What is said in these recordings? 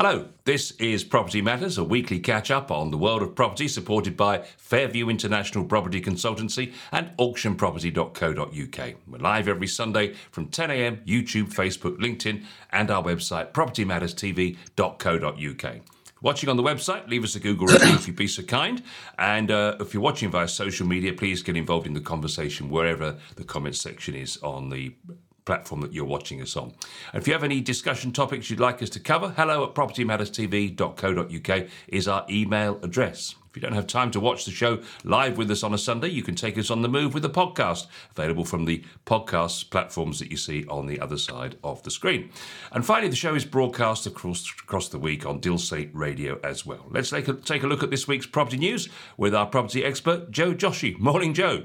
Hello, this is Property Matters, a weekly catch-up on the world of property supported by Fairview International Property Consultancy and auctionproperty.co.uk. We're live every Sunday from 10 a.m, YouTube, Facebook, LinkedIn and our website propertymatterstv.co.uk. Watching on the website, leave us a Google review if you'd be so kind. And if you're watching via social media, please get involved in the conversation wherever the comments section is on the platform that you're watching us on. And if you have any discussion topics you'd like us to cover, hello@propertymatterstv.co.uk is our email address. If you don't have time to watch the show live with us on a Sunday, you can take us on the move with a podcast, available from the podcast platforms that you see on the other side of the screen. And finally, the show is broadcast across the week on Dilsate Radio as well. Let's take a look at this week's property news with our property expert, Joe Joshi. Morning, Joe.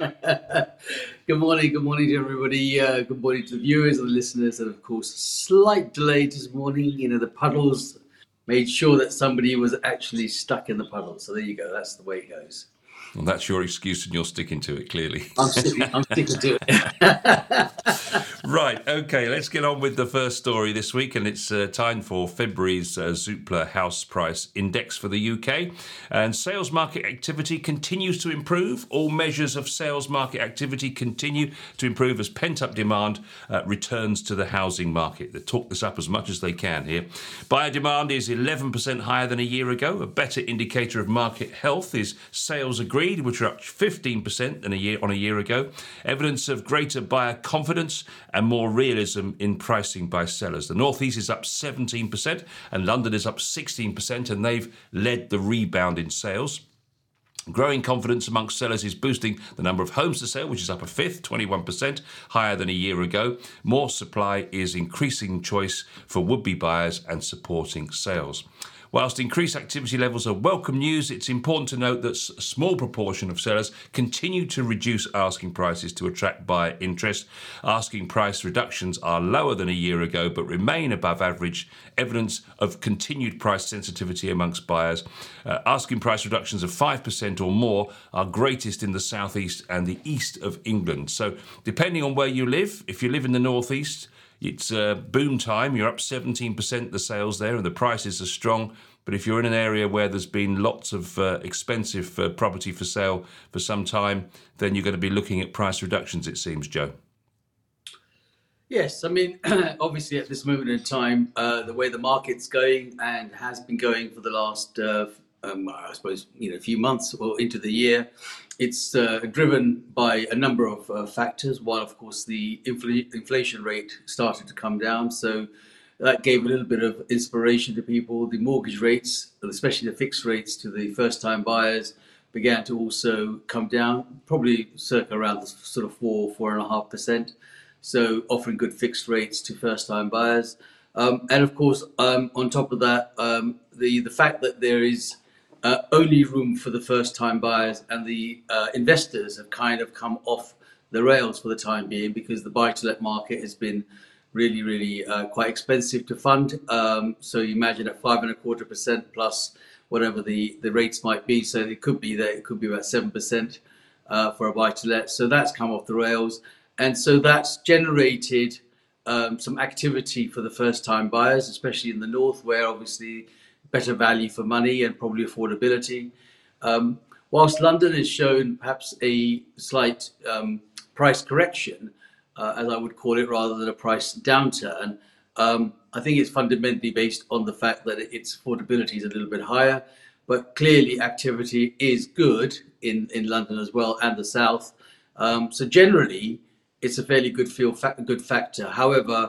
Good morning to everybody. Good morning to the viewers and the listeners, and of course, a slight delay this morning. The puddles made sure that somebody was actually stuck in the puddle. So there you go. That's the way it goes. Well, that's your excuse, and you're sticking to it, clearly. I'm sticking to it. Right, okay, let's get on with the first story this week, and it's time for February's Zoopla House Price Index for the UK. And sales market activity continues to improve. All measures of sales market activity continue to improve as pent-up demand returns to the housing market. They talk this up as much as they can here. Buyer demand is 11% higher than a year ago. A better indicator of market health is sales agreed, which are up 15% than a year ago. Evidence of greater buyer confidence and more realism in pricing by sellers. The North East is up 17% and London is up 16%, and they've led the rebound in sales. Growing confidence amongst sellers is boosting the number of homes to sell, which is up a fifth, 21%, higher than a year ago. More supply is increasing choice for would-be buyers and supporting sales. Whilst increased activity levels are welcome news, it's important to note that a small proportion of sellers continue to reduce asking prices to attract buyer interest. Asking price reductions are lower than a year ago, but remain above average, evidence of continued price sensitivity amongst buyers. Asking price reductions of 5% or more are greatest in the southeast and the east of England. So depending on where you live, if you live in the northeast, it's boom time. You're up 17% the sales there, and the prices are strong. But if you're in an area where there's been lots of expensive property for sale for some time, then you're going to be looking at price reductions, it seems, Joe. Yes, I mean, obviously at this moment in time, the way the market's going and has been going for the last, I suppose, a few months or into the year, it's driven by a number of factors. One, of course, the inflation rate started to come down, so that gave a little bit of inspiration to people. The mortgage rates, especially the fixed rates to the first-time buyers, began to also come down, probably circa around the sort of 4.5%. So offering good fixed rates to first-time buyers, and of course, on top of that, the fact that there is only room for the first-time buyers, and the investors have kind of come off the rails for the time being, because the buy-to-let market has been really quite expensive to fund. So you imagine at 5.25% plus whatever the rates might be. So it could be about 7% for a buy-to-let. So that's come off the rails, and so that's generated some activity for the first-time buyers, especially in the north, where obviously better value for money and probably affordability. Whilst London has shown perhaps a slight price correction, as I would call it, rather than a price downturn, I think it's fundamentally based on the fact that its affordability is a little bit higher. But clearly activity is good in London as well, and the south. So generally, it's a fairly good factor. However,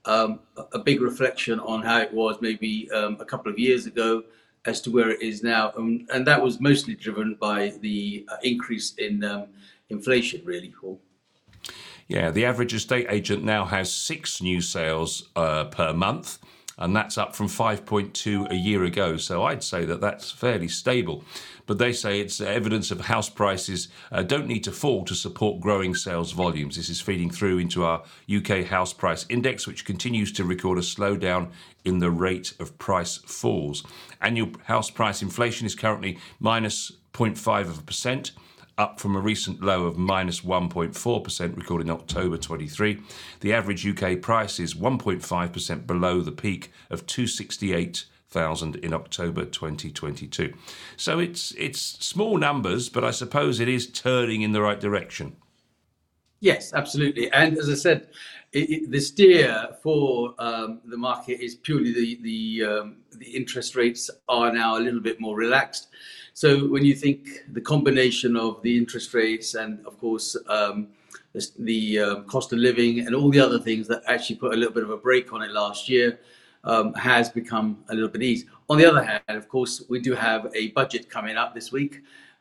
a big reflection on how it was maybe a couple of years ago as to where it is now. And that was mostly driven by the increase in inflation, really, Paul. Yeah, the average estate agent now has 6 new sales per month, and that's up from 5.2 a year ago. So I'd say that that's fairly stable. But they say it's evidence of house prices don't need to fall to support growing sales volumes. This is feeding through into our UK house price index, which continues to record a slowdown in the rate of price falls. Annual house price inflation is currently minus 0.5%. Up from a recent low of minus 1.4% recorded in October 23. The average UK price is 1.5% below the peak of thousand in October 2022. So it's small numbers, but I suppose it is turning in the right direction. Yes, absolutely. And as I said, the steer for the market is purely the interest rates are now a little bit more relaxed. So when you think the combination of the interest rates and, of course, the cost of living and all the other things that actually put a little bit of a brake on it last year has become a little bit easy. On the other hand, of course, we do have a budget coming up this week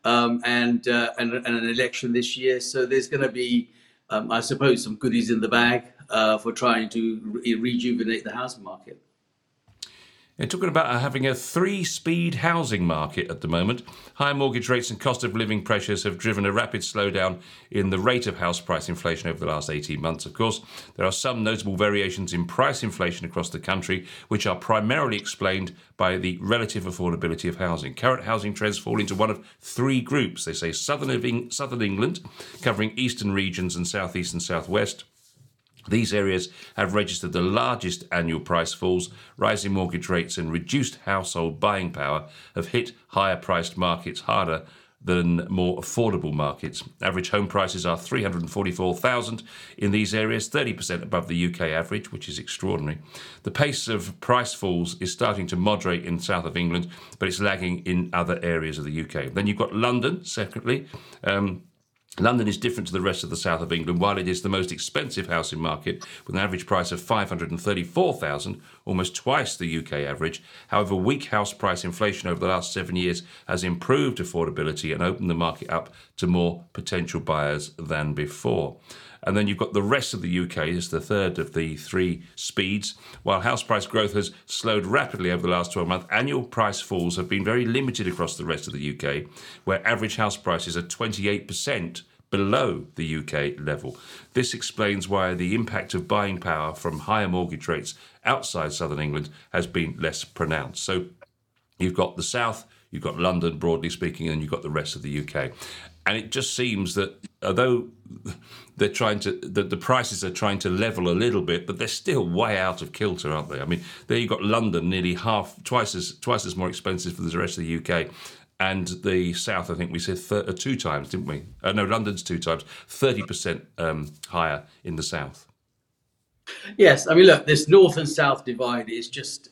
and an election this year. So there's going to be I suppose, some goodies in the bag for trying to rejuvenate the housing market. They're talking about having a three-speed housing market at the moment. High mortgage rates and cost of living pressures have driven a rapid slowdown in the rate of house price inflation over the last 18 months. Of course, there are some notable variations in price inflation across the country, which are primarily explained by the relative affordability of housing. Current housing trends fall into one of three groups. They say Southern England, covering eastern regions and southeast and southwest. These areas have registered the largest annual price falls. Rising mortgage rates and reduced household buying power have hit higher priced markets harder than more affordable markets. Average home prices are 344,000 in these areas, 30% above the UK average, which is extraordinary. The pace of price falls is starting to moderate in the south of England, but it's lagging in other areas of the UK. Then you've got London, secondly. London is different to the rest of the south of England. While it is the most expensive housing market, with an average price of 534,000, almost twice the UK average. However, weak house price inflation over the last 7 years has improved affordability and opened the market up to more potential buyers than before. And then you've got the rest of the UK as the third of the three speeds. While house price growth has slowed rapidly over the last 12 months, annual price falls have been very limited across the rest of the UK, where average house prices are 28% below the UK level. This explains why the impact of buying power from higher mortgage rates outside southern England has been less pronounced. So you've got the south, you've got London, broadly speaking, and you've got the rest of the UK. And it just seems that although the prices are trying to level a little bit, but they're still way out of kilter, aren't they? I mean, there you've got London, nearly twice as more expensive for the rest of the UK. And the south, I think we said two times, didn't we? No, London's two times, 30% higher in the south. Yes, I mean, look, this north and south divide is just,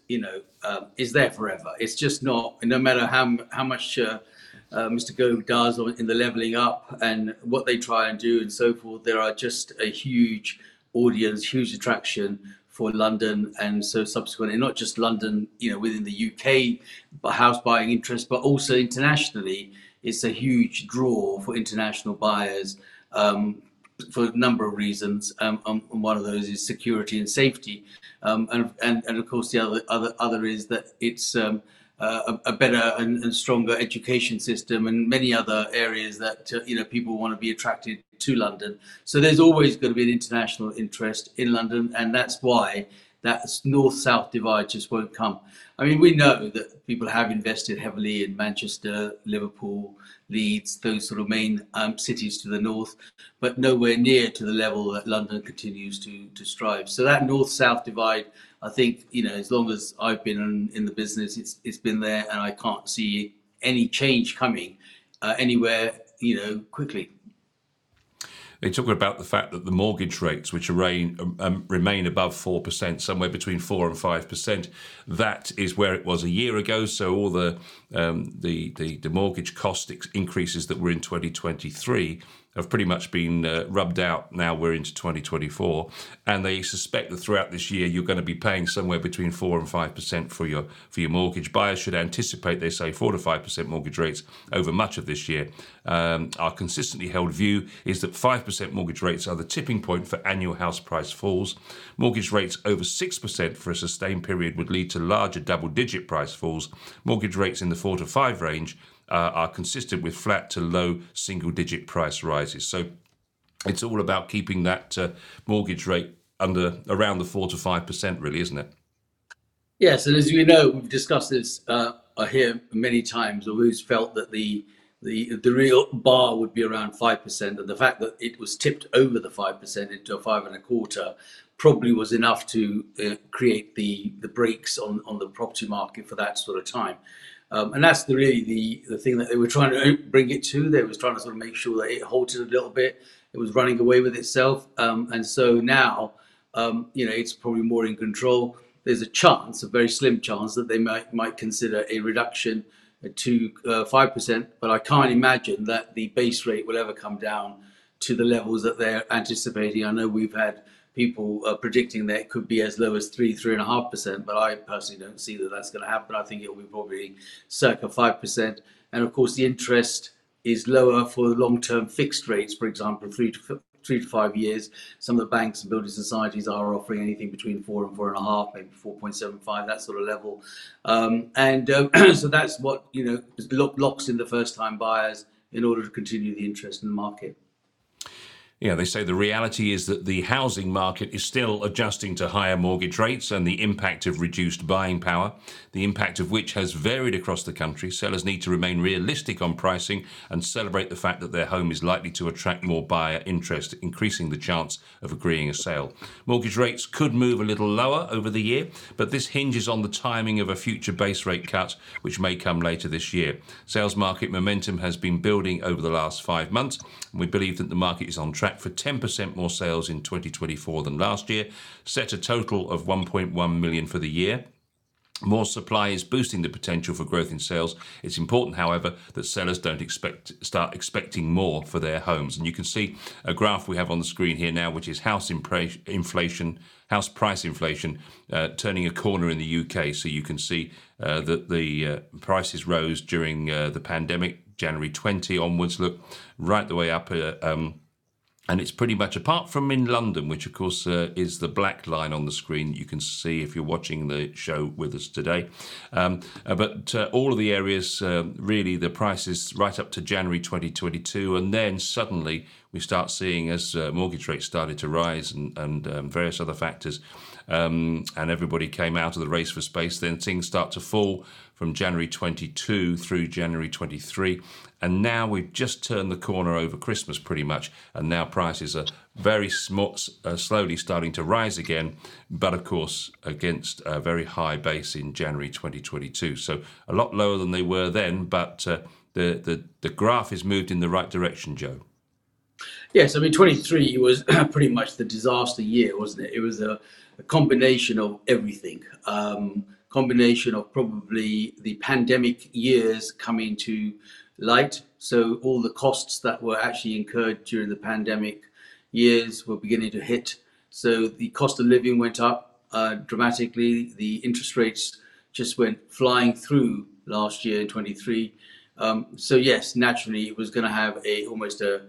is there forever. It's just not, no matter how much Mr. Gove does in the levelling up and what they try and do and so forth, there are just a huge audience, huge attraction for London, and so subsequently not just London, within the UK house buying interest, but also internationally, it's a huge draw for international buyers for a number of reasons. And one of those is security and safety, and of course the other is that it's a better and stronger education system and many other areas that people want to be attracted to London. So there's always going to be an international interest in London, and that's why that north-south divide just won't come. I mean, we know that people have invested heavily in Manchester, Liverpool, Leeds, those sort of main cities to the north, but nowhere near to the level that London continues to strive. So that north-south divide, I think, as long as I've been in the business, it's been there, and I can't see any change coming anywhere, quickly. They talk about the fact that the mortgage rates, which remain above 4%, somewhere between 4 and 5%, that is where it was a year ago. So all the mortgage cost increases that were in 2023 have pretty much been rubbed out. Now we're into 2024, and they suspect that throughout this year you're going to be paying somewhere between 4 and 5% for your mortgage. Buyers should anticipate, they say, 4 to 5% mortgage rates over much of this year. Our consistently held view is that 5% mortgage rates are the tipping point for annual house price falls. Mortgage rates over 6% for a sustained period would lead to larger double-digit price falls. Mortgage rates in the 4 to 5 range are consistent with flat to low single-digit price rises. So it's all about keeping that mortgage rate around the 4 to 5%, really, isn't it? Yes, and as you know, we've discussed this here many times. I've always felt that the real bar would be around 5%, and the fact that it was tipped over the 5% into a 5.25% probably was enough to create the brakes on the property market for that sort of time. And that's really the thing that they were trying to bring it to. They was trying to sort of make sure that it halted a little bit. It was running away with itself. And so now, it's probably more in control. There's a chance, a very slim chance, that they might consider a reduction to 5%. But I can't imagine that the base rate will ever come down to the levels that they're anticipating. I know we've had people predicting that it could be as low as 3.5%, but I personally don't see that that's going to happen. I think it will be probably circa 5%. And of course, the interest is lower for long-term fixed rates, for example, 3 to 5 years. Some of the banks and building societies are offering anything between 4 and 4.5, maybe 4.75, that sort of level. So that's what locks in the first-time buyers in order to continue the interest in the market. Yeah, they say the reality is that the housing market is still adjusting to higher mortgage rates and the impact of reduced buying power, the impact of which has varied across the country. Sellers need to remain realistic on pricing and celebrate the fact that their home is likely to attract more buyer interest, increasing the chance of agreeing a sale. Mortgage rates could move a little lower over the year, but this hinges on the timing of a future base rate cut, which may come later this year. Sales market momentum has been building over the last 5 months, and we believe that the market is on track for 10% more sales in 2024 than last year, set a total of 1.1 million for the year. More supply is boosting the potential for growth in sales. It's important, however, that sellers don't start expecting more for their homes. And you can see a graph we have on the screen here now, which is house price inflation turning a corner in the UK. So you can see that the prices rose during the pandemic, January 20 onwards, look, right the way up. And it's pretty much, apart from in London, which of course is the black line on the screen, you can see if you're watching the show with us today. But all of the areas, really, the prices right up to January 2022. And then suddenly we start seeing, as mortgage rates started to rise and various other factors, and everybody came out of the race for space, then things start to fall from January 22 through January 23. And now we've just turned the corner over Christmas pretty much. And now prices are very slowly starting to rise again. But of course, against a very high base in January 2022. So a lot lower than they were then. But the graph is moved in the right direction, Joe. Yes, I mean, 23 was pretty much the disaster year, wasn't it? It was a combination of everything. Combination of probably the pandemic years coming to light. So all the costs that were actually incurred during the pandemic years were beginning to hit. So the cost of living went up dramatically. The interest rates just went flying through last year in 23. So yes, naturally it was going to have almost a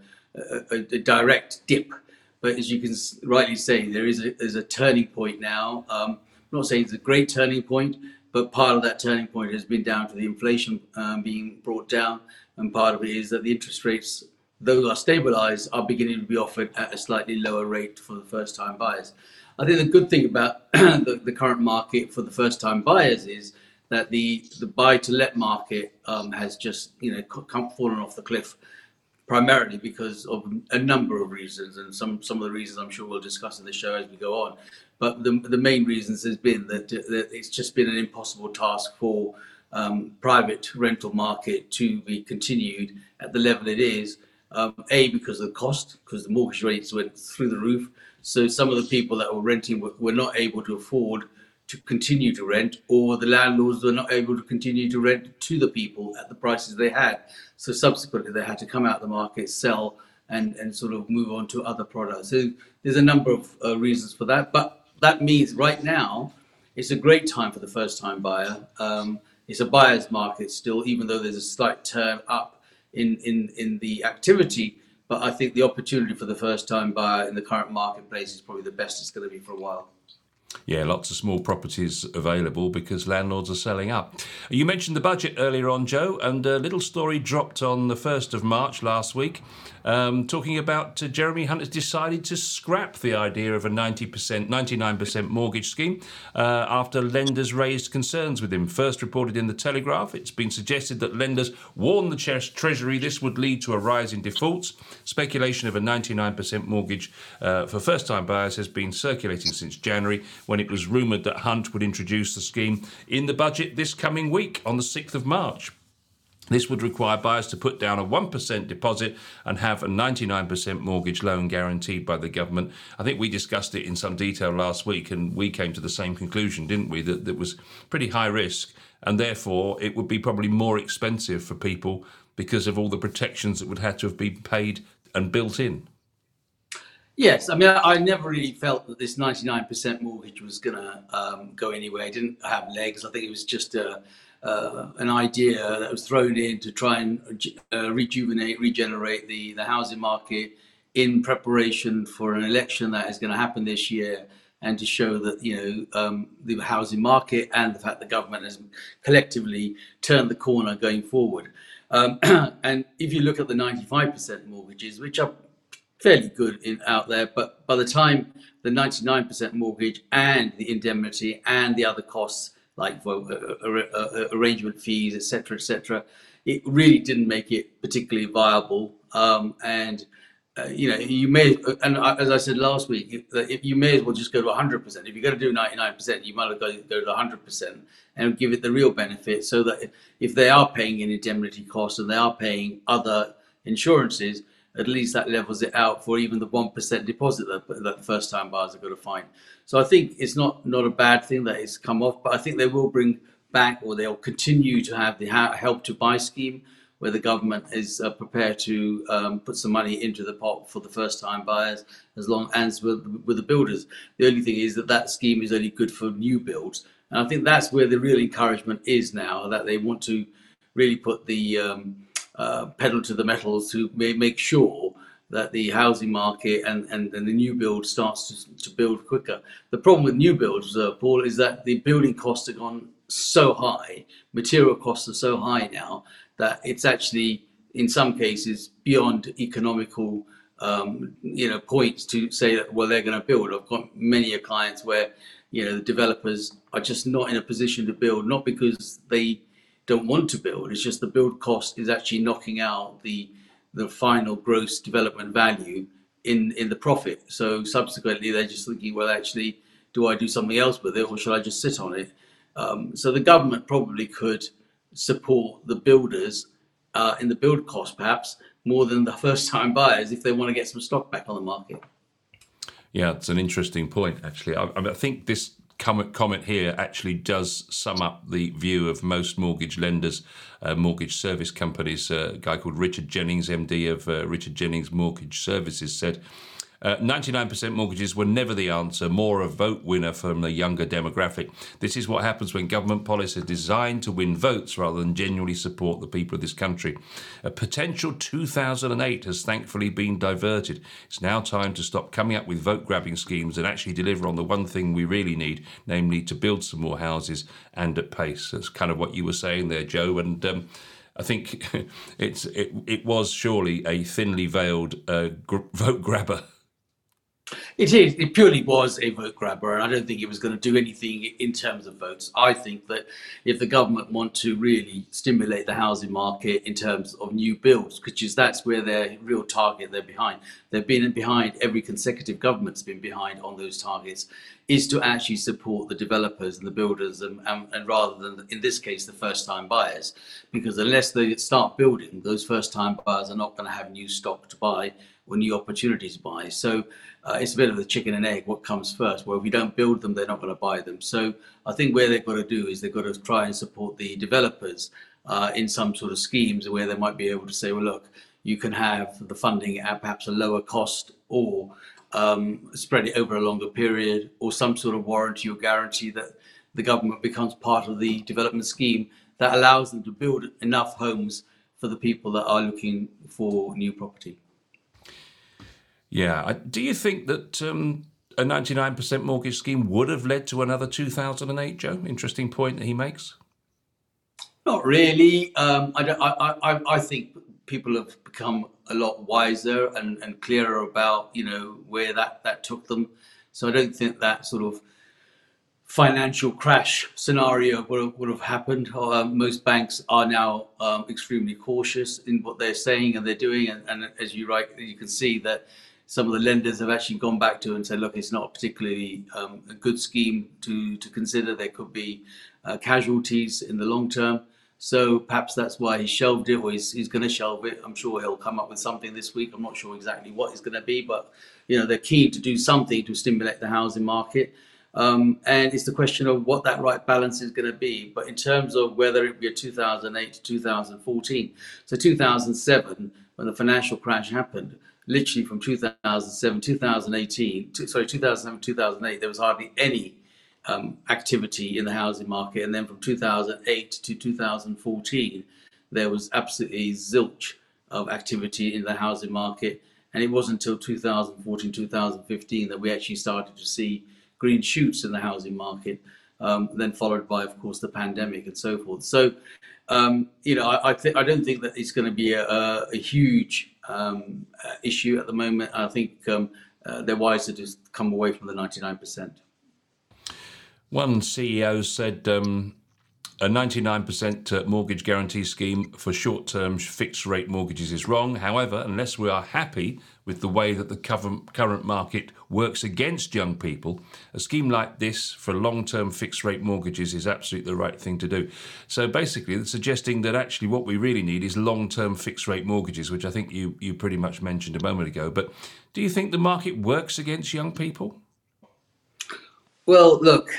direct dip. But as you can rightly say, there's a turning point now. I'm not saying it's a great turning point, but part of that turning point has been down to the inflation being brought down. And part of it is that the interest rates, though are stabilized, are beginning to be offered at a slightly lower rate for the first-time buyers. I think the good thing about the current market for the first-time buyers is that the buy-to-let market has just fallen off the cliff, primarily because of a number of reasons, and some of the reasons I'm sure we'll discuss in the show as we go on. But the main reasons has been that it's just been an impossible task for private rental market to be continued at the level it is. Because of the cost, because the mortgage rates went through the roof. So some of the people that were renting were not able to afford to continue to rent, or the landlords were not able to continue to rent to the people at the prices they had. So subsequently, they had to come out of the market, sell, and sort of move on to other products. So there's a number of reasons for that. But that means right now, it's a great time for the first-time buyer. It's a buyer's market still, even though there's a slight turn up in the activity. But I think the opportunity for the first-time buyer in the current marketplace is probably the best it's going to be for a while. Yeah, lots of small properties available because landlords are selling up. You mentioned the budget earlier on, Joe, and a little story dropped on the 1st of March last week, talking about Jeremy Hunt has decided to scrap the idea of a 99% mortgage scheme after lenders raised concerns with him. First reported in the Telegraph, it's been suggested that lenders warned the Treasury this would lead to a rise in defaults. Speculation of a 99% mortgage for first-time buyers has been circulating since January, when it was rumoured that Hunt would introduce the scheme in the budget this coming week on the 6th of March. This would require buyers to put down a 1% deposit and have a 99% mortgage loan guaranteed by the government. I think we discussed it in some detail last week, and we came to the same conclusion, didn't we, that it was pretty high risk, and therefore it would be probably more expensive for people because of all the protections that would have to have been paid and built in. Yes, I mean, I never really felt that this 99% mortgage was going to go anywhere. It didn't have legs. I think it was just an idea that was thrown in to try and regenerate the housing market in preparation for an election that is going to happen this year, and to show that, the housing market and the fact the government has collectively turned the corner going forward. And if you look at the 95% mortgages, which are fairly good out there, but by the time the 99% mortgage and the indemnity and the other costs like arrangement fees, etc., it really didn't make it particularly viable. You may, and as I said last week, you may as well just go to 100%. If you're going to do 99%, you might as well go to 100% and give it the real benefit, so that if they are paying an indemnity cost and they are paying other insurances, at least that levels it out for even the 1% deposit that first-time buyers are going to find. So I think it's not a bad thing that it's come off, but I think they will bring back, or they'll continue to have the Help to Buy scheme, where the government is prepared to put some money into the pot for the first-time buyers, as long as with the builders. The only thing is that scheme is only good for new builds, and I think that's where the real encouragement is now, that they want to really put the pedal to the metal to make sure that the housing market and the new build starts to build quicker. The problem with new builds, Paul, is that the building costs have gone so high, material costs are so high now, that it's actually, in some cases, beyond economical points to say that, well, they're going to build. I've got many clients where, the developers are just not in a position to build, not because they don't want to build, it's just the build cost is actually knocking out the final gross development value in the profit. So subsequently, they're just thinking, well, actually, do I do something else with it, or should I just sit on it? So the government probably could support the builders in the build cost, perhaps more than the first-time buyers, if they want to get some stock back on the market. Yeah, it's an interesting point, actually. I think this comment here actually does sum up the view of most mortgage lenders, mortgage service companies. A guy called Richard Jennings, MD of Richard Jennings Mortgage Services, said 99% mortgages were never the answer, more a vote winner from the younger demographic. This is what happens when government policy is designed to win votes rather than genuinely support the people of this country. A potential 2008 has thankfully been diverted. It's now time to stop coming up with vote-grabbing schemes and actually deliver on the one thing we really need, namely to build some more houses and at pace. That's kind of what you were saying there, Joe, and I think it was surely a thinly veiled vote grabber. It is. It purely was a vote grabber, and I don't think it was going to do anything in terms of votes. I think that if the government want to really stimulate the housing market in terms of new builds, because that's where their real target they're behind. They've been behind, every consecutive government's been behind on those targets, is to actually support the developers and the builders, and rather than, in this case, the first-time buyers. Because unless they start building, those first-time buyers are not going to have new stock to buy or new opportunities to buy. So it's a bit of the chicken and egg, what comes first. Well, if we don't build them, they're not going to buy them. So I think where they've got to do is they've got to try and support the developers in some sort of schemes where they might be able to say, well, look, you can have the funding at perhaps a lower cost, or spread it over a longer period, or some sort of warranty or guarantee that the government becomes part of the development scheme that allows them to build enough homes for the people that are looking for new property. Yeah. Do you think that a 99% mortgage scheme would have led to another 2008, Joe? Interesting point that he makes. Not really. I think people have become a lot wiser and clearer about where that took them. So I don't think that sort of financial crash scenario would have happened. Most banks are now extremely cautious in what they're saying and they're doing, and as you can see that some of the lenders have actually gone back to and said, look, it's not particularly a good scheme to consider. There could be casualties in the long term. So perhaps that's why he shelved it, or he's going to shelve it. I'm sure he'll come up with something this week. I'm not sure exactly what it's going to be, but they're keen to do something to stimulate the housing market. And it's the question of what that right balance is going to be. But in terms of whether it be a 2008 to 2014, so 2007, when the financial crash happened, literally from 2007, 2008, there was hardly any activity in the housing market. And then from 2008 to 2014, there was absolutely zilch of activity in the housing market. And it wasn't until 2014, 2015 that we actually started to see green shoots in the housing market, then followed by, of course, the pandemic and so forth. So, I don't think that it's going to be a huge issue at the moment. I think they're wiser to come away from the 99%. One CEO said a 99% mortgage guarantee scheme for short-term fixed rate mortgages is wrong. However, unless we are happy with the way that the current market works against young people, a scheme like this for long-term fixed rate mortgages is absolutely the right thing to do. So basically, they're suggesting that actually what we really need is long-term fixed rate mortgages, which I think you pretty much mentioned a moment ago. But do you think the market works against young people? Well, look,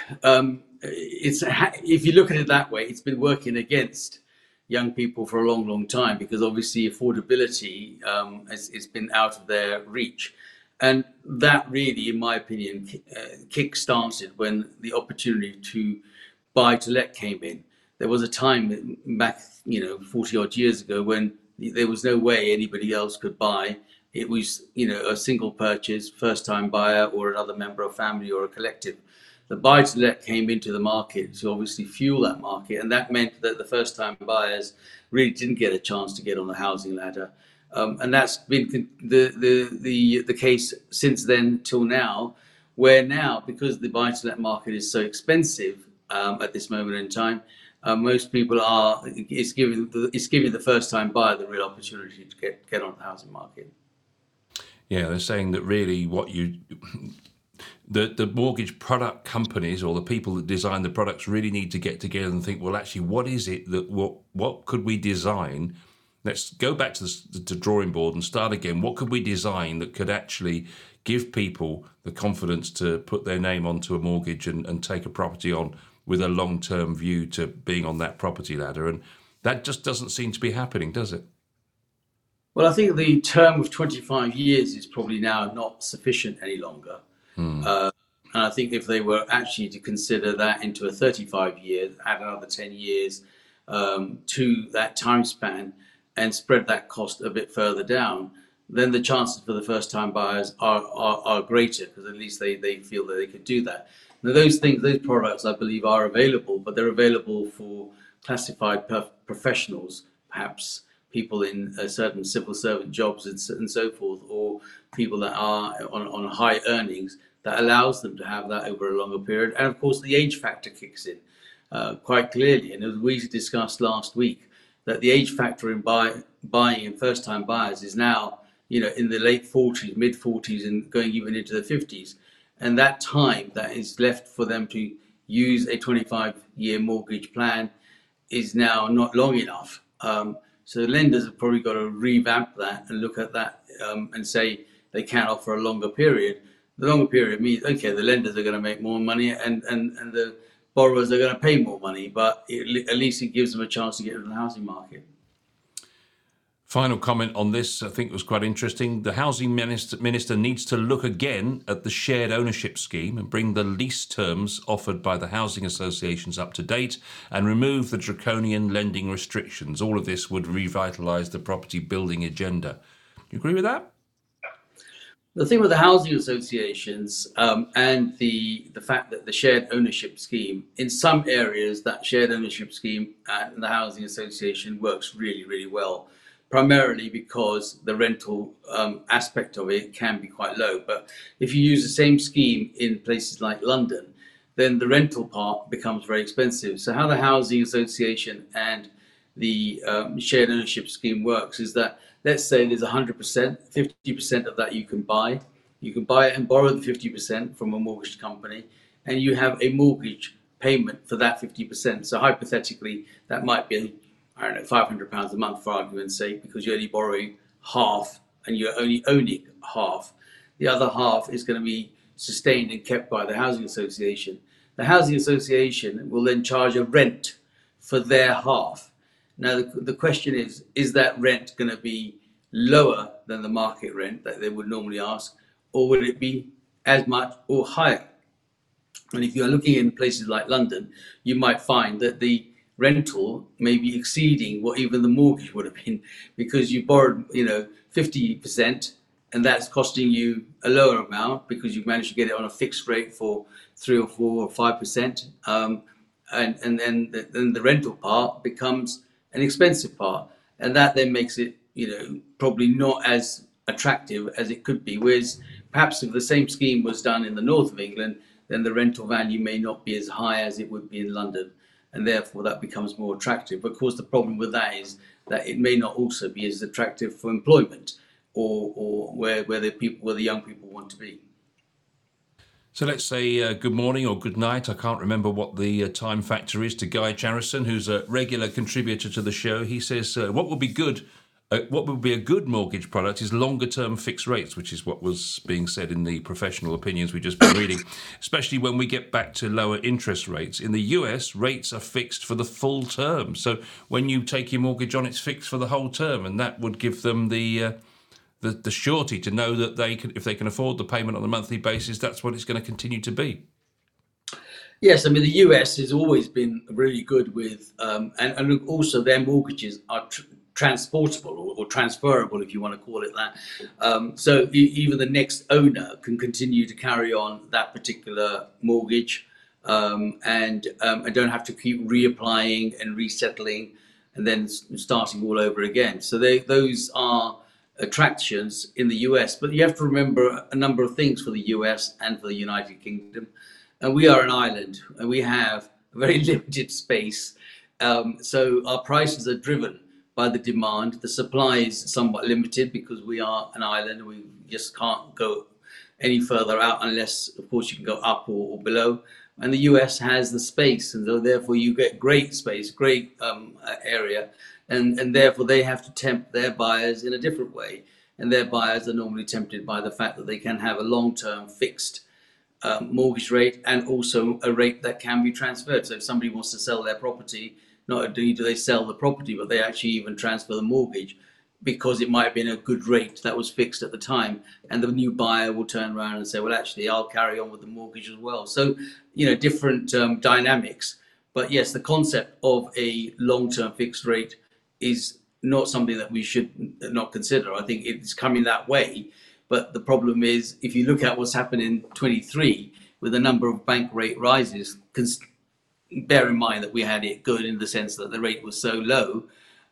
if you look at it that way, it's been working against young people for a long, long time, because obviously affordability has been out of their reach. And that really, in my opinion, kick-started when the opportunity to buy to let came in. There was a time back, 40 odd years ago when there was no way anybody else could buy. It was, a single purchase, first time buyer or another member of family or a collective. The buy to let came into the market to obviously fuel that market, and that meant that the first time buyers really didn't get a chance to get on the housing ladder, and that's been the case since then till now, where now, because the buy to let market is so expensive at this moment in time, most people it's giving the first time buyer the real opportunity to get on the housing market. Yeah, they're saying that really the mortgage product companies or the people that design the products really need to get together and think, well, actually, what is it that what could we design? Let's go back to the drawing board and start again. What could we design that could actually give people the confidence to put their name onto a mortgage and take a property on with a long-term view to being on that property ladder? And that just doesn't seem to be happening, does it? Well, I think the term of 25 years is probably now not sufficient any longer. And I think if they were actually to consider that into a 35 years, add another 10 years to that time span and spread that cost a bit further down, then the chances for the first time buyers are greater, because at least they feel that they could do that. Now, those products, I believe, are available, but they're available for classified professionals, perhaps people in certain civil servant jobs and so forth, or people that are on high earnings, that allows them to have that over a longer period. And of course, the age factor kicks in quite clearly. And as we discussed last week, that the age factor in buying in first-time buyers is now, in the late 40s, mid 40s, and going even into the 50s. And that time that is left for them to use a 25-year mortgage plan is now not long enough. So lenders have probably got to revamp that and look at that and say they can offer a longer period. The longer period means, okay, the lenders are going to make more money and the borrowers are going to pay more money, but at least it gives them a chance to get into the housing market. Final comment on this, I think, was quite interesting. The housing minister needs to look again at the shared ownership scheme and bring the lease terms offered by the housing associations up to date and remove the draconian lending restrictions. All of this would revitalise the property building agenda. Do you agree with that? The thing with the housing associations and the fact that the shared ownership scheme, in some areas, that shared ownership scheme and the housing association works really, really well, primarily because the rental aspect of it can be quite low. But if you use the same scheme in places like London, then the rental part becomes very expensive. So how the housing association and the shared ownership scheme works is that, let's say there's 100%, 50% of that you can buy. You can buy it and borrow the 50% from a mortgage company, and you have a mortgage payment for that 50%. So hypothetically, that might be, I don't know, £500 a month for argument's sake, because you're only borrowing half and you're only owning half. The other half is going to be sustained and kept by the housing association. The housing association will then charge a rent for their half. Now, the question is that rent going to be lower than the market rent that they would normally ask, or would it be as much or higher? And if you're looking in places like London, you might find that the rental may be exceeding what even the mortgage would have been, because you borrowed, 50%, and that's costing you a lower amount because you've managed to get it on a fixed rate for 3 or 4 or 5%. And then the rental part becomes an expensive part, and that then makes it, probably not as attractive as it could be. Whereas perhaps if the same scheme was done in the north of England, then the rental value may not be as high as it would be in London, and therefore that becomes more attractive. But of course, the problem with that is that it may not also be as attractive for employment or where the young people want to be. So let's say good morning or good night. I can't remember what the time factor is to Guy Jarrison, who's a regular contributor to the show. He says what would be good. What would be a good mortgage product is longer-term fixed rates, which is what was being said in the professional opinions we've just been reading, especially when we get back to lower interest rates. In the US, rates are fixed for the full term. So when you take your mortgage on, it's fixed for the whole term, and that would give them the surety to know that if they can afford the payment on a monthly basis, that's what it's going to continue to be. Yes, I mean, the US has always been really good with, and also their mortgages are transportable or transferable, if you want to call it that. So even the next owner can continue to carry on that particular mortgage, and don't have to keep reapplying and resettling and then starting all over again. So those are attractions in the US, but you have to remember a number of things for the US and for the United Kingdom. And we are an island, and we have a very limited space. So our prices are driven by the demand. The supply is somewhat limited because we are an island and we just can't go any further out unless, of course, you can go up or below. And the US has the space, and so therefore you get great space, great area, and therefore they have to tempt their buyers in a different way. And their buyers are normally tempted by the fact that they can have a long-term fixed mortgage rate and also a rate that can be transferred. So if somebody wants to sell their property, not only do they sell the property, but they actually even transfer the mortgage because it might have been a good rate that was fixed at the time. And the new buyer will turn around and say, well, actually, I'll carry on with the mortgage as well. So, different dynamics. But yes, the concept of a long-term fixed rate is not something that we should not consider. I think it's coming that way. But the problem is, if you look at what's happened in 23 with a number of bank rate rises, bear in mind that we had it good in the sense that the rate was so low.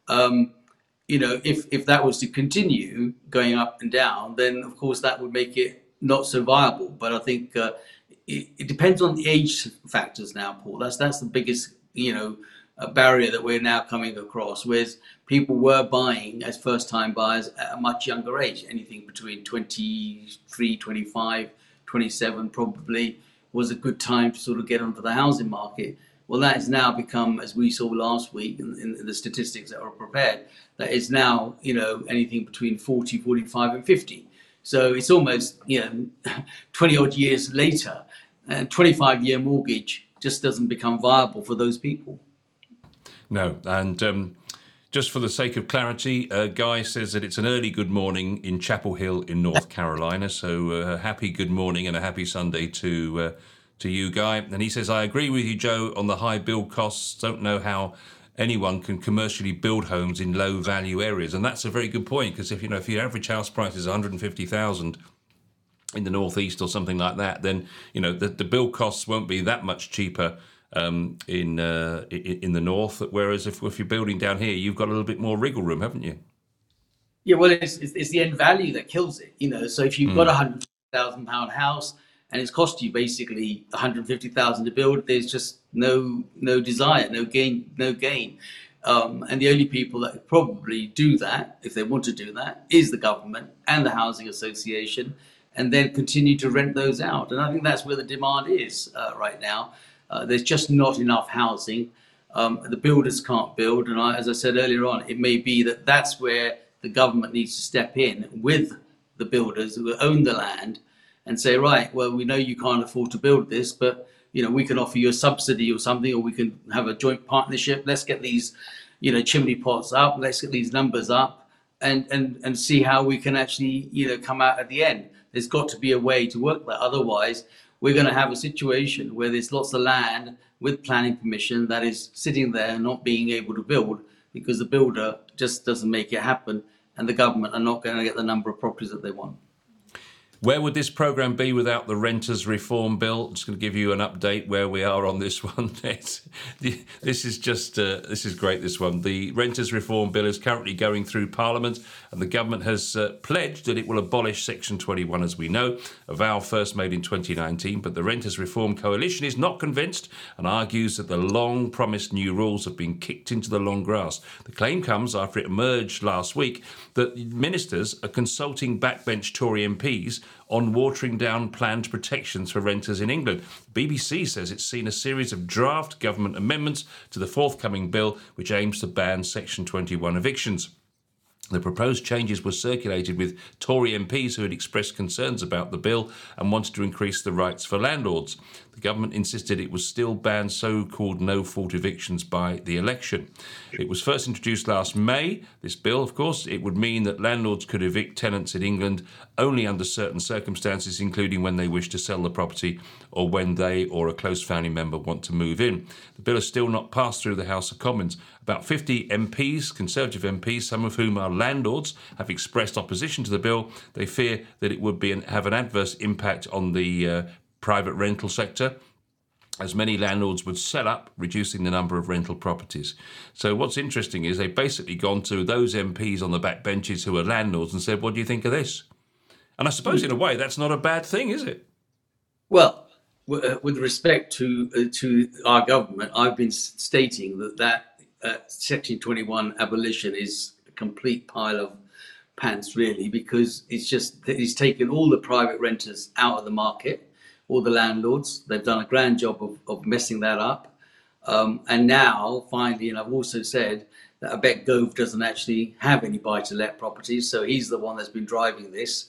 If that was to continue going up and down, then of course that would make it not so viable. But I think it depends on the age factors now, Paul. That's the biggest barrier that we're now coming across, whereas people were buying as first-time buyers at a much younger age, anything between 23, 25, 27 probably was a good time to sort of get onto the housing market. Well, that has now become, as we saw last week in the statistics that were prepared, that is now, anything between 40, 45 and 50. So it's almost, 20 odd years later, and 25-year mortgage just doesn't become viable for those people. No, and just for the sake of clarity, Guy says that it's an early good morning in Chapel Hill in North Carolina. So a happy good morning and a happy Sunday to you, Guy. And he says, I agree with you, Joe, on the high build costs. Don't know how anyone can commercially build homes in low value areas. And that's a very good point, because if your average house price is 150,000 in the northeast or something like that, then the build costs won't be that much cheaper in the north. Whereas if you're building down here, you've got a little bit more wriggle room, haven't you? Yeah, well, it's the end value that kills it. So if you've got £150,000 house and it's cost you basically 150,000 to build, there's just no desire, no gain. And the only people that probably do that, if they want to do that, is the government and the housing association, and then continue to rent those out. And I think that's where the demand is right now. There's just not enough housing. The builders can't build, and as I said earlier on, it may be that that's where the government needs to step in with the builders who own the land and say, right, well, we know you can't afford to build this, but we can offer you a subsidy or something, or we can have a joint partnership. Let's get these, chimney pots up. Let's get these numbers up, and see how we can actually, come out at the end. There's got to be a way to work that. Otherwise, we're going to have a situation where there's lots of land with planning permission that is sitting there not being able to build because the builder just doesn't make it happen, and the government are not going to get the number of properties that they want. Where would this programme be without the Renters Reform Bill? I'm just going to give you an update where we are on this one. This is great, this one. The Renters Reform Bill is currently going through Parliament, and the government has pledged that it will abolish Section 21, as we know, a vow first made in 2019. But the Renters Reform Coalition is not convinced and argues that the long-promised new rules have been kicked into the long grass. The claim comes after it emerged last week that ministers are consulting backbench Tory MPs on watering down planned protections for renters in England. BBC says it's seen a series of draft government amendments to the forthcoming bill which aims to ban Section 21 evictions. The proposed changes were circulated with Tory MPs who had expressed concerns about the bill and wanted to increase the rights for landlords. The government insisted it would still ban so-called no-fault evictions by the election. It was first introduced last May. This bill, of course, it would mean that landlords could evict tenants in England only under certain circumstances, including when they wish to sell the property or when they or a close family member want to move in. The bill has still not passed through the House of Commons. About 50 MPs, Conservative MPs, some of whom are landlords, have expressed opposition to the bill. They fear that it would have an adverse impact on the private rental sector, as many landlords would sell up, reducing the number of rental properties. So what's interesting is they've basically gone to those MPs on the back benches who are landlords and said, what do you think of this? And I suppose in a way that's not a bad thing, is it? Well, with respect to our government, I've been stating that Section 21 abolition is a complete pile of pants, really, because it's taken all the private renters out of the market, all the landlords. They've done a grand job of messing that up. And now, finally, and I've also said that I bet Gove doesn't actually have any buy-to-let properties, so he's the one that's been driving this.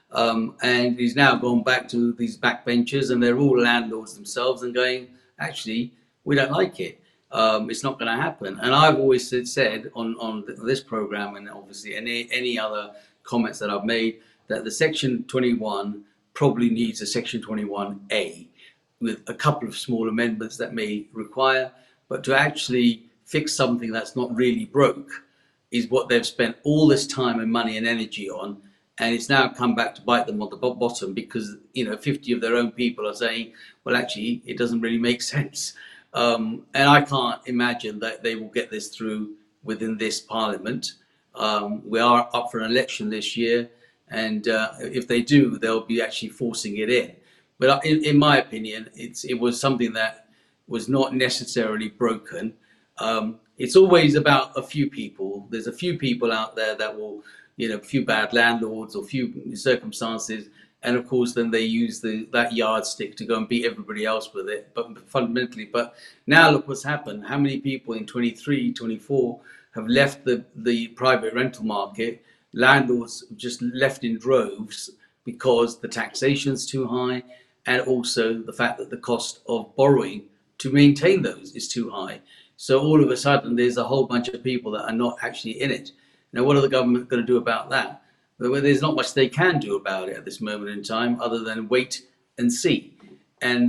And he's now gone back to these backbenchers, and they're all landlords themselves and going, actually, we don't like it. It's not going to happen. And I've always said on this program, and obviously any other comments that I've made, that the Section 21 probably needs a Section 21A with a couple of small amendments that may require, but to actually fix something that's not really broke is what they've spent all this time and money and energy on. And it's now come back to bite them on the bottom because, 50 of their own people are saying, well, actually, it doesn't really make sense. And I can't imagine that they will get this through within this parliament. We are up for an election this year. And if they do, they'll be actually forcing it in. But in my opinion, it was something that was not necessarily broken. It's always about a few people. There's a few people out there that will, a few bad landlords or few circumstances. And of course, then they use that yardstick to go and beat everybody else with it. But fundamentally, now look what's happened. How many people in 23, 24 have left the private rental market? Landlords just left in droves because the taxation's too high, and also the fact that the cost of borrowing to maintain those is too high. So all of a sudden, there's a whole bunch of people that are not actually in it. Now, what are the government going to do about that? Well, there's not much they can do about it at this moment in time, other than wait and see. And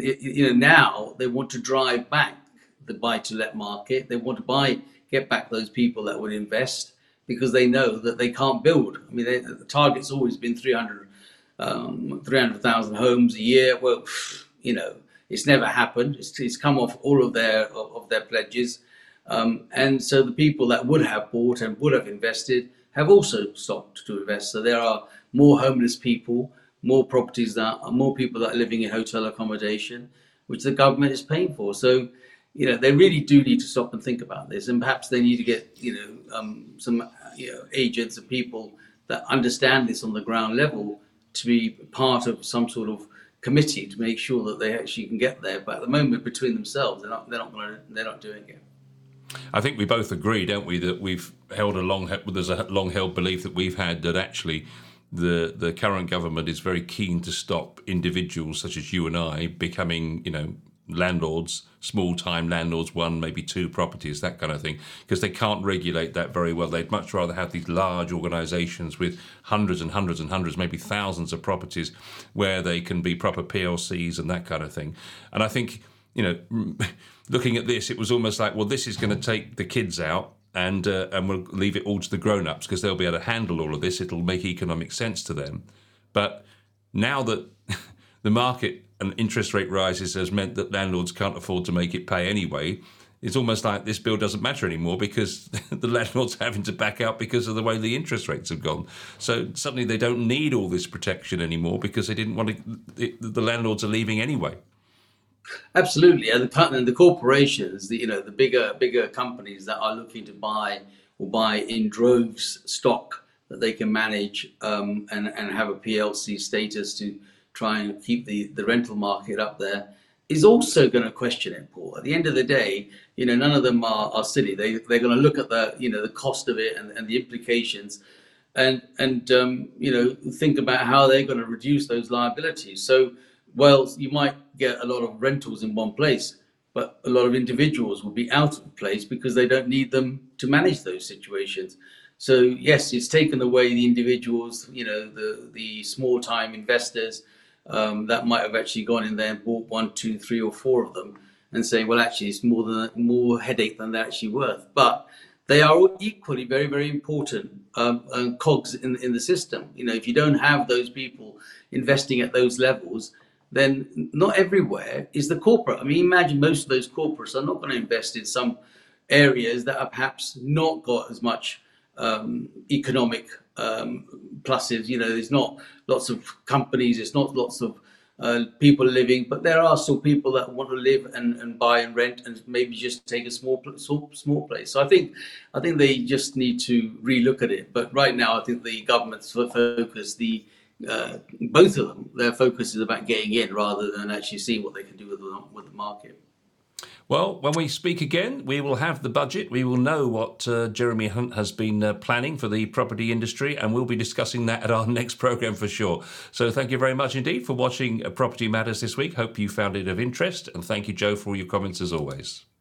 now they want to drive back the buy-to-let market. They want to get back those people that would invest, because they know that they can't build. I mean, the target's always been 300,000 homes a year. Well, it's never happened. It's come off all of their pledges, and so the people that would have bought and would have invested have also stopped to invest. So there are more homeless people, more people that are living in hotel accommodation, which the government is paying for. So, they really do need to stop and think about this, and perhaps they need to get, some, agents and people that understand this on the ground level to be part of some sort of committee to make sure that they actually can get there. But at the moment, between themselves, they're not doing it. I think we both agree, don't we, that there's a long-held belief that we've had that actually the current government is very keen to stop individuals such as you and I becoming, landlords, small-time landlords, one, maybe two properties, that kind of thing, because they can't regulate that very well. They'd much rather have these large organisations with hundreds and hundreds and hundreds, maybe thousands of properties where they can be proper PLCs and that kind of thing. And I think, looking at this, it was almost like, well, this is going to take the kids out and we'll leave it all to the grown-ups because they'll be able to handle all of this. It'll make economic sense to them. But now that the market and interest rate rises has meant that landlords can't afford to make it pay anyway, it's almost like this bill doesn't matter anymore because the landlord's having to back out because of the way the interest rates have gone. So suddenly they don't need all this protection anymore because they didn't want to. The landlords are leaving anyway. Absolutely, and the corporations, the bigger companies that are looking to buy in droves stock that they can manage and have a PLC status to try and keep the rental market up there, is also going to question it, Paul. At the end of the day, none of them are silly. They're going to look at the cost of it and the implications, and think about how they're going to reduce those liabilities. So, well, you might get a lot of rentals in one place, but a lot of individuals will be out of place because they don't need them to manage those situations. So yes, it's taken away the individuals, the small time investors that might have actually gone in there and bought 1, 2, 3, or 4 of them and say, well, actually, it's more headache than they're actually worth. But they are equally very, very important cogs in the system. If you don't have those people investing at those levels, then not everywhere is the corporate. I mean, imagine most of those corporates are not going to invest in some areas that are perhaps not got as much economic pluses. There's not lots of companies, it's not lots of people living, but there are still people that want to live and buy and rent and maybe just take a small place. So I think they just need to relook at it. But right now, I think the government's focus, both of them, their focus is about getting in rather than actually seeing what they can do with the market. Well, when we speak again, we will have the budget. We will know what Jeremy Hunt has been planning for the property industry, and we'll be discussing that at our next programme for sure. So thank you very much indeed for watching Property Matters this week. Hope you found it of interest, and thank you, Joe, for all your comments as always.